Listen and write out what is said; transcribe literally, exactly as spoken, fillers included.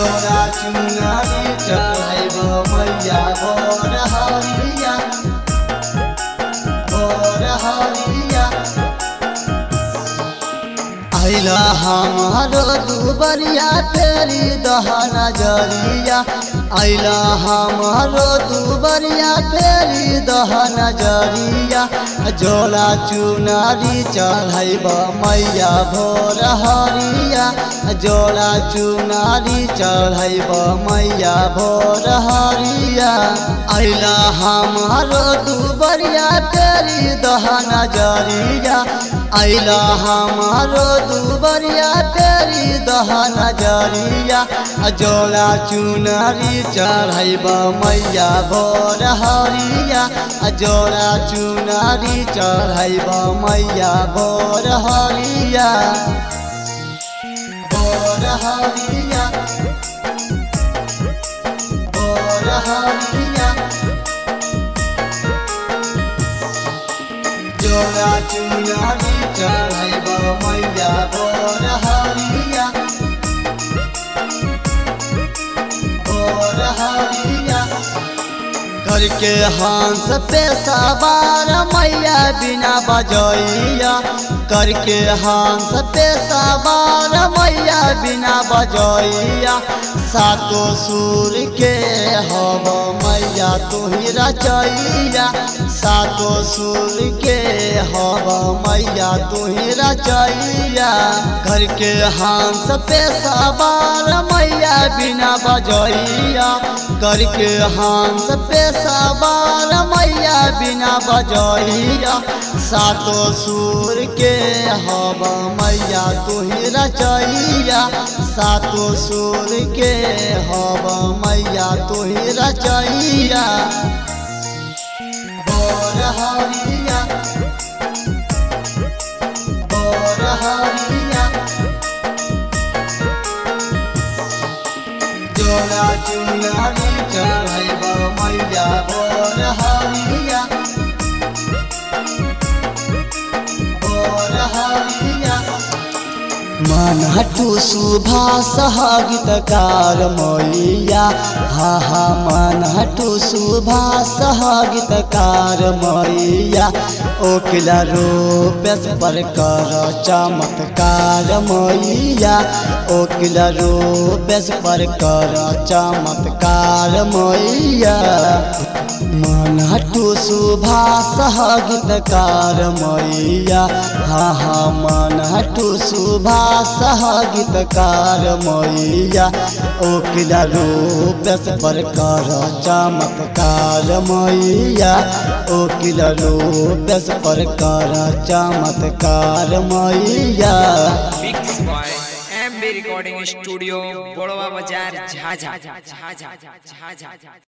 जोड़ा चुनारी चढ़ाइब मैया भोर हरिया भोर हरिया। आइला हमारो दुबरिया तेरी दह नजरिया आइला हमारो दुबरिया तेरी दह नजरिया। जोड़ा चुनारी चढ़ाइब मैया भोर हरिया जोड़ा चुनारी चढ़ाइब मैया भोर हरिया। आइला हमारो दुबरिया तेरी दह नजरिया आइला हमारो दुबरिया तेरी दह नजरिया। जोड़ा चुनारी चढ़ाइब मैया भोर हरिया जोड़ा चुनारी चढ़ाइब मैया भोर हरिया भोर हरिया भोर हरिया। जोड़ा चुनारी चढ़ाइब मैया भोर हरिया भोर हरिया। करके हंस पे सवार मैया बिना बजैया करके हंस पे सवार मैया बिना बजैया। सातो सुर के हब मैया तुही रचैया सातो सुर के हब मैया तुही रचैया। घर के हंस पे सवार मैया बिना बजैया करके हंस पे सवार मैया बिना बजैया। सातो सुर के हब मैया तुही रचैया सातो सुर के हब मैया तुही रचैया भोर हरिया भोर हरिया। जोड़ा चुनारी चढ़ाइब मैया भोर हरिया भोर हरिया। मन हटू सुभाष गीतकार मैया हा हा मन हटू सुभाष गीतकार मैया। ओकिला रूपेश पर कर चमत्कार मैया ओकिला रूपेश पर कर चमत्कार मैया। मन हटू सुभाष गीतकार मैया हा हा मन हटू सुभाष गीतकार मैया। ओकिला रूपेश पर कर चमत्कार मैया ओकिला रूपेश पर कर चमत्कार मैया। Mix by MB recording studio Borwa Bazar Jhajha Jhajha Jhajha.